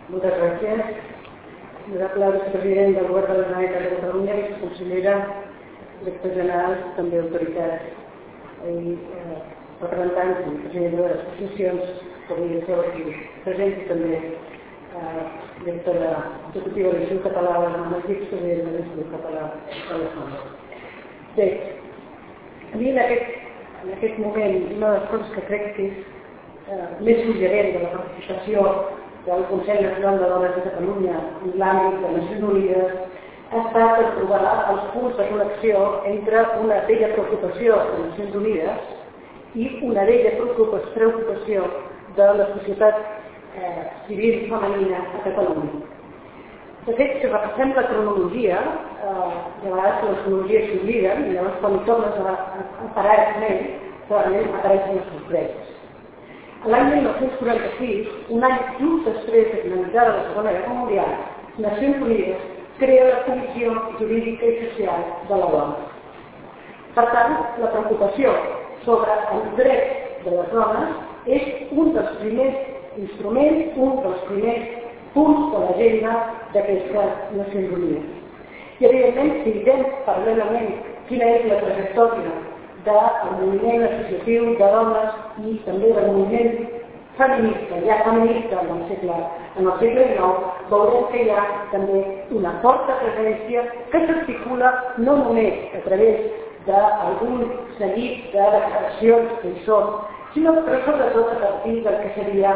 Moltes gràcies. Honorable vicepresident del Govern de la Generalitat de Catalunya, viceconsellera, director general, també autoritats i representants i president de les associacions que avui esteu aquí presents i també directora executiva de l'Institut Català de les Dones i expresident de l'Institut Català de les Dones. Bé, a mi en aquest moment una de les coses que crec que és més suggerent de la participació del Consell Nacional de Dones de Catalunya en l'àmbit de Nacions Unides ha estat el trobar els punts de connexió entre una vella preocupació de Nacions Unides i una vella preocupació de la societat civil femenina a Catalunya. De fet, si repassem la cronologia, de vegades les cronologies s'obliden i llavors quan hi tornes a parar realment apareixen les sorpreses. L'any 1946, un any just després de finalitzar la Segona Guerra Mundial, Nacions Unides crea la Comissió Jurídica i Social de la Dona. Per tant, la preocupació sobre els drets de les dones és un dels primers instruments, un dels primers punts de l'agenda d'aquestes Nacions Unides. I evidentment, si diem paral·lelament quina és la trajectòria del moviment associatiu de dones i també del moviment feminista, ja feminista en el segle XIX, veurem que hi ha també una forta presència que s'articula no només a través d'algun seguit de declaracions que hi són, sinó que sobretot a partir del que seria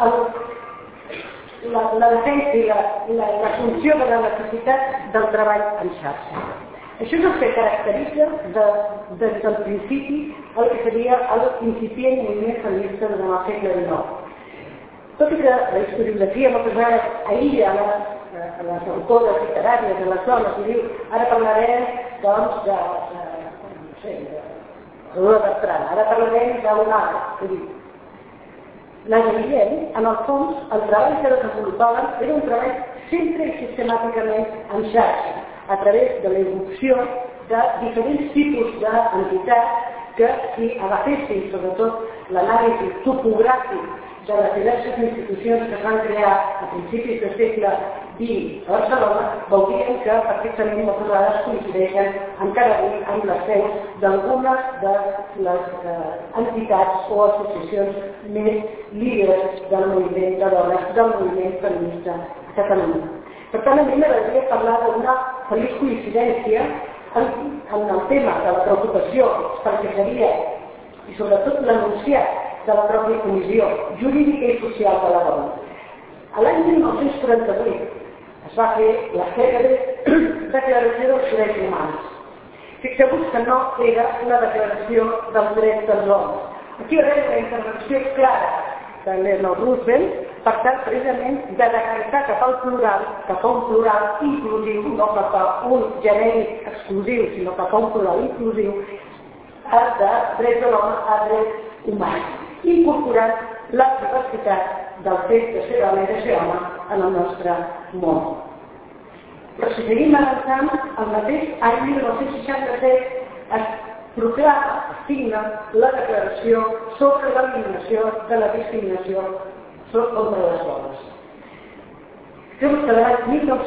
la defensa i la funció de la necessitat del treball en xarxa. Això és el que caracteritza des del principi el que seria l'incipient moviment feminista del segle XIX. Tot i que la historiografia moltes vegades aïlla les autores literàries de les dones i diu ara parlarem doncs de Aurora Bertrand, ara parlarem d'un altre. Les evident, en el fons, el treball que desenvolupaven era un treball sempre i sistemàticament en xarxa, a través de la irrupció de diferents tipus d'entitats que, si agafessin sobretot l'anàlisi topogràfic de les diverses institucions que es van crear a principis del segle XX a Barcelona, veurien que perfectament moltes vegades coincideixen encara avui amb les seus d'algunes de les entitats o associacions més líders del moviment de dones, del moviment feminista a Catalunya. Per tant, a mi m'agradaria parlar d'una feliç coincidència en el tema de la preocupació perquè seria, i sobretot l'anunciat de la pròpia Comissió Jurídica i Social de la Dona. L'any 1948 es va fer la cèlebre Declaració dels Drets Humans. Fixeu-vos que no era una declaració dels drets dels homes. Aquí darrere la intervenció clara de Eleanor Roosevelt, per tant, precisament, de decantar cap al plural, cap a un plural inclusiu, no cap a un genèric exclusiu, sinó cap a un plural inclusiu, de drets de l'home a drets humans, incorporant la diversitat del fet de ser dona i de ser home en el nostre món. Però si seguim avançant, el mateix any 1967 es proclama, es signa la declaració sobre l'eliminació de la discriminació contra les dones. Creu que l'any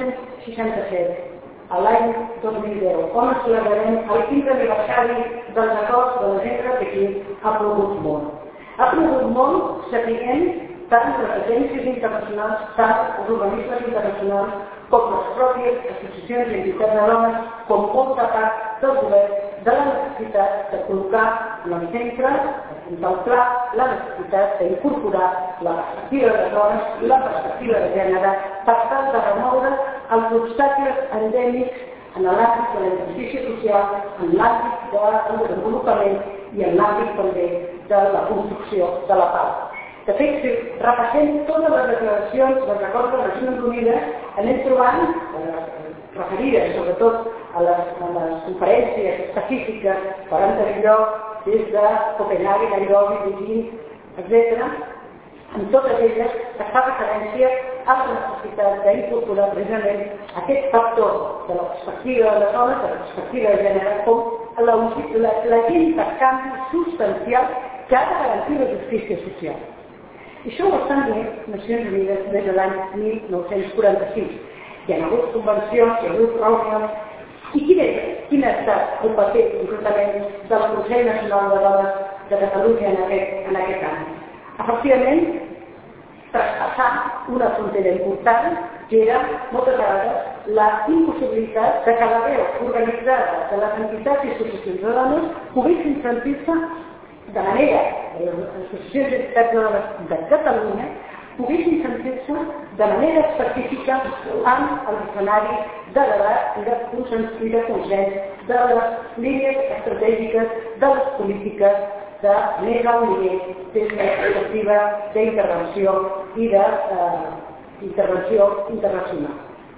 1967, a l'any 2010, on celebrarem el 15è aniversari dels acords de l'agenda de Pequín, ha plogut molt. Ha plogut molt, sapiguem, tant les agències internacionals, tant els organismes internacionals, com les pròpies associacions i entitats de dones, com molta part del govern, de la necessitat de col·locar en el centre, de contemplar la necessitat d'incorporar la perspectiva de les dones i la perspectiva de gènere per tal de remoure els obstacles endèmics en l'àmbit de la justícia social, en l'àmbit del desenvolupament i en l'àmbit també de la construcció de la pau. De fet, si repassem totes les declaracions dels acords de les Nacions Unides, anem trobant, referides sobretot a les conferències específiques que van tenir lloc des de Copenhague, Nairobi, Beijing, etc., en totes elles es fa referència a la necessitat d'incorporar precisament aquest factor de la perspectiva de les dones, de la perspectiva de gènere, com l'agent de canvi substancial que ha de garantir la justícia social. I això ho estan dient Nacions Unides des de l'any 1946. Hi ha hagut convencions, hi ha hagut reunions. I quin ha estat el paper, concretament, del Consell Nacional de Dones de Catalunya en aquest any? Efectivament, traspassar una frontera important, que era, moltes vegades, la impossibilitat de que la veu organitzada de les entitats i associacions de dones poguessin sentir-se de manera, les associacions d'entitats de dones de Catalunya, poguessin sentir-se de manera específica amb el escenari de debat i de consens de les línies estratègiques de les polítiques de més alt nivell des de la perspectiva d'intervenció i d'intervenció internacional.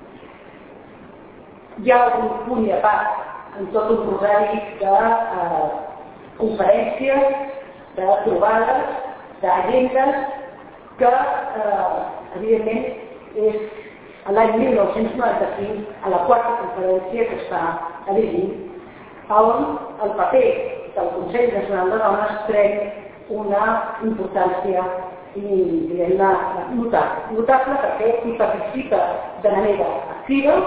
Hi ha un punt i a part en tot un rosari de conferències, de trobades, d'agendes que, evidentment, és l'any 1995, a la quarta conferència que està a Berlín, on el paper del Consell Nacional de Dones pren una importància notable perquè hi participa de manera activa,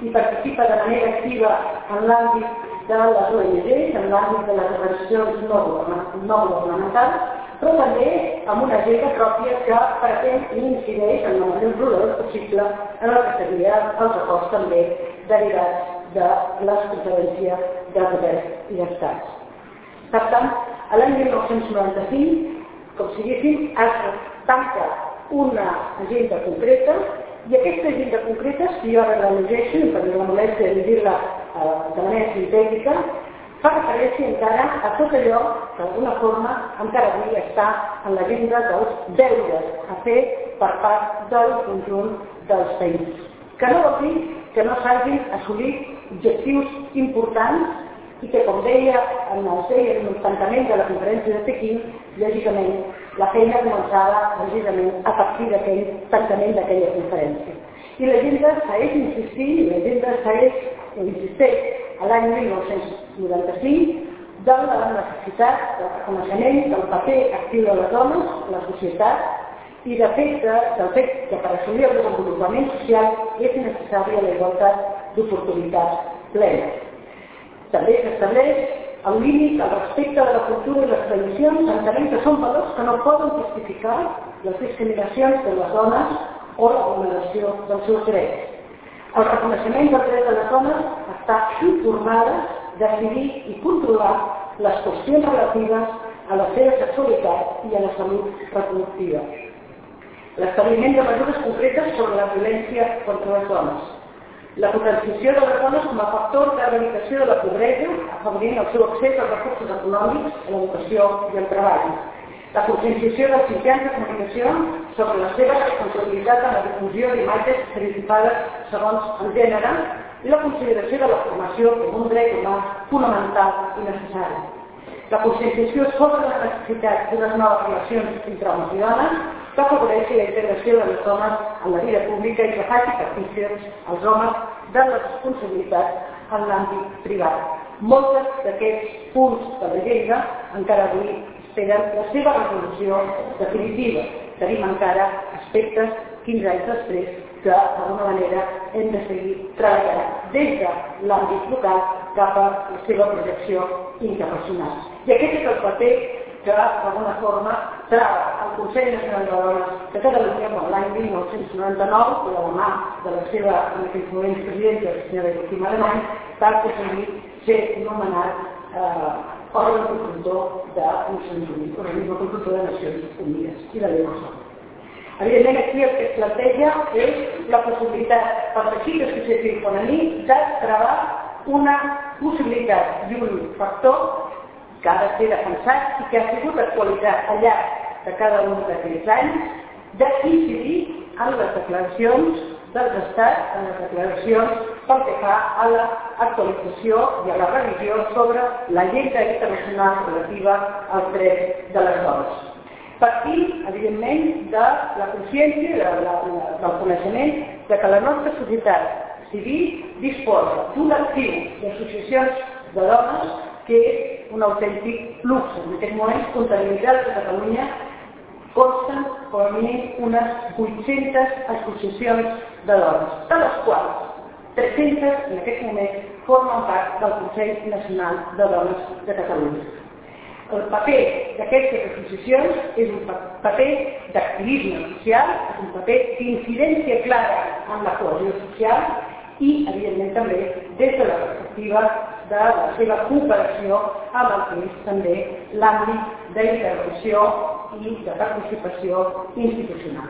en l'àmbit de les ONGs, en l'àmbit de les organitzacions no governamentals, però també amb una agenda pròpia que pretén i incideix en la major pluralitat possible en el que seria els acords també derivats de les conferències de governs i d'estats. Per tant, a l'any 1995, com si diguéssim, es tanca una agenda concreta i aquesta agenda concreta, si jo ara la llegeixo, i per la molèstia de llegir-la de manera sintètica, fa referència encara a tot allò que d'alguna forma encara avui està en l'agenda dels deures a fer per part del conjunt dels països. Que no vol dir que no s'hagin assolit objectius importants i que, com deia en el tancament de la conferència de Pequín, lògicament la feina començava precisament a partir d'aquell tancament d'aquella conferència. I l'agenda segueix insistint, i l'agenda insisteix a l'any 1995 de la necessitat del reconeixement del paper actiu de les dones a la societat i del fet que per assolir el desenvolupament social és necessària la igualtat d'oportunitats plenes. També s'estableix el límit al respecte de la cultura i les tradicions, entenent que són valors que no poden justificar les discriminacions de les dones o la vulneració dels seus drets. El reconeixement del dret de les dones està informades, decidir i controlar les qüestions relatives a la seva sexualitat i a la salut reproductiva. L'establiment de mesures concretes sobre la violència contra les dones. La potenciació de les dones com a factor d'erradicació de la pobresa, afavorint el seu accés als recursos econòmics, a l'educació i al treball. La conscienciació dels mitjans de comunicació sobre la seva responsabilitat en la difusió d'imatges estereotipades segons el gènere i la consideració de la formació com un dret humà fonamental i necessari. La conscienciació sobre la necessitat d'unes noves relacions entre homes i dones que afavoreixi la integració de les dones en la vida pública i que faci partícips als homes de la responsabilitat en l'àmbit privat. Molts d'aquests punts de l'agenda encara avui esperen la seva resolució definitiva. Tenim encara aspectes 15 anys després que d'alguna manera hem de seguir treballant des de l'àmbit local cap a la seva projecció internacional. I aquest és el paper que d'alguna forma trava el Consell Nacional de Dones de Catalunya l'any 1999, de la mà de la seva, en aquells moments, presidenta, la senyora Joaquim Alemany, per aconseguir ser nomenat òrgan consultor de Nacions Unides, organisme consultor de Nacions Unides i de l'Eurozona. Evidentment, aquí el que es planteja és la possibilitat per teixit associatiu femení de treballar una possibilitat i un factor que ha de ser defensat i que ha sigut actualitzat al llarg de cada un d'aquests anys, d'incidir en les declaracions dels estats, en les declaracions pel que fa a l'actualització i a la revisió sobre l'agenda internacional relativa als drets de les dones. Partint, evidentment, de la consciència, del coneixement de que la nostra societat civil disposa d'un actiu d'associacions de dones que és un autèntic flux. En aquest moment, comptabilitzat a Catalunya, consten com a mínim unes 800 associacions de dones, de les quals 300 en aquest moment formen part del Consell Nacional de Dones de Catalunya. El paper d'aquestes associacions és un paper d'activisme social, és un paper d'incidència clara en la cohesió social i, evidentment, també des de la perspectiva de la seva cooperació amb el que és també l'àmbit d'intervenció i de participació institucional.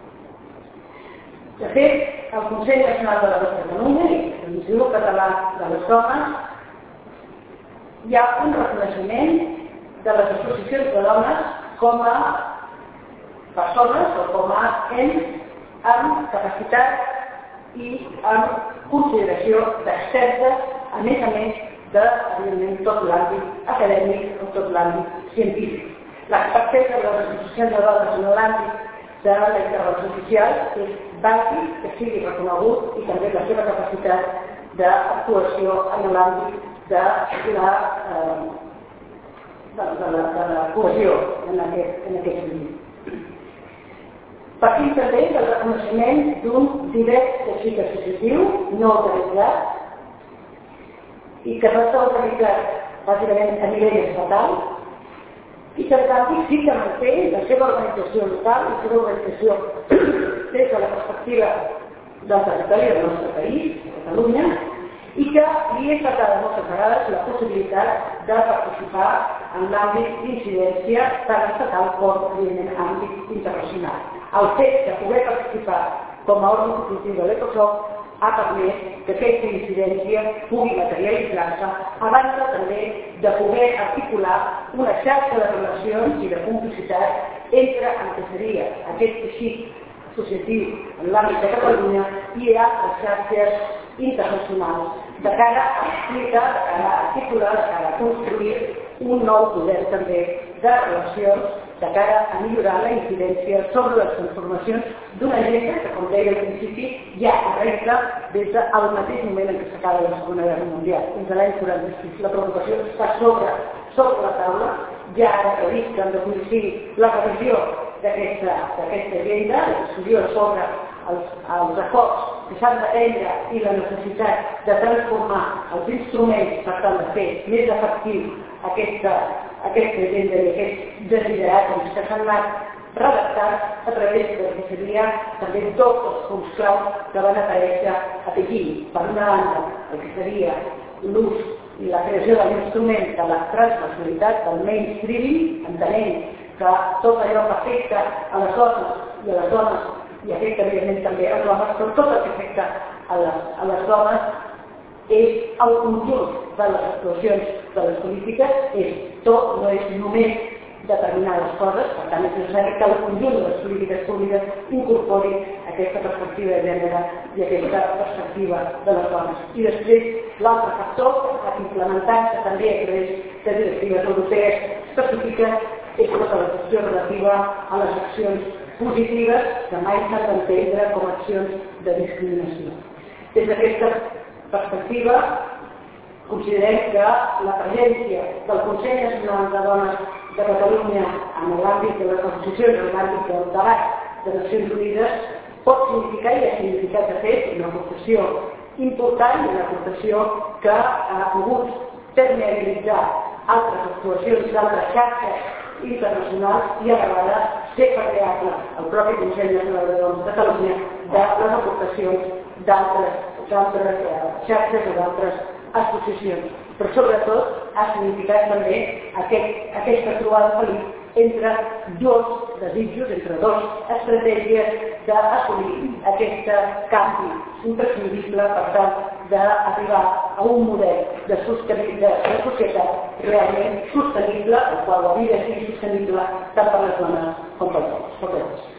De fet, el Consell Nacional de Dones de Catalunya i l'Institut Català de les Dones hi ha un reconeixement de les associacions de dones com a persones o com a ens amb capacitat i amb consideració d'expertes, a més de, evidentment, tot l'àmbit acadèmic o tot l'àmbit científic. L'expertesa de les associacions de dones en l'àmbit de la intervenció social és bàsic que sigui reconegut i també la seva capacitat d'actuació en l'àmbit de la cohesió en aquest sentit. Partim també del reconeixement d'un divers teixit associatiu no autoritzat i que no està autoritzat bàsicament a nivell estatal i que en canvi sí que manté la seva organització local, la seva organització des de la perspectiva del territori del nostre país, Catalunya, i que li és tratada moltes vegades la possibilitat de participar en l'àmbit d'incidència tant estatal com, evidentment, en àmbit internacional. El fet de poder participar com a òrgan consultiu de l'ECOSOC ha permès que aquesta incidència pugui materialitzar-se abans també de poder articular una xarxa de relacions i de complicitat entre el que seria aquest teixit associatiu en l'àmbit de Catalunya i altres xarxes internacionals de cara a explicar, de cara a articular, de cara a construir un nou poder també de relacions de cara a millorar la incidència sobre les transformacions d'una agenda que, com deia al principi, ja arrenca des del mateix moment en què s'acaba la Segona Guerra Mundial, fins a l'any 46. La preocupació està sobre la taula, ja ara previst en 2005 la revisió d'aquesta agenda, la discussió sobre els acords que s'han de prendre i la necessitat de transformar els instruments per tal de fer més efectiu aquesta agenda i aquest desiderat que s'han anat redactats a través del que seria també tots els punts clau que van aparèixer a Pequín. Per una banda, el que seria l'ús i la creació de l'instrument de la transversalitat, del mainstreaming, entenent que tot allò que afecta a les dones i afecta evidentment també als homes, però tot el que afecta a les dones és el conjunt de les actuacions de les polítiques, tot, no és només determinades coses, per tant és necessari que el conjunt de les polítiques públiques incorpori aquesta perspectiva de gènere i aquesta perspectiva de les dones. I després l'altre factor que s'ha implementat, que també a través de directives europees específiques, és tota la qüestió relativa a les accions positives que mai s'han d'entendre com a accions de discriminació. Des d'aquesta perspectiva, considerem que la presència del Consell Nacional de Dones de Catalunya en l'àmbit de les associacions, en l'àmbit del debat de Nacions Unides, pot significar i ha significat de fet una aportació important i una aportació que ha pogut permeabilitzar altres actuacions d'altres xarxes internacionals i a vegades ser permeable el propi Consell Nacional de Dones de Catalunya de les aportacions d'altres xarxes o d'altres associacions. Però sobretot ha significat també aquesta trobada feliç entre dos desitjos, entre dos estratègies d'assolir aquest canvi imprescindible per tal d'arribar a un model de societat realment sostenible, el qual la vida sigui sostenible tant per les dones com per els homes.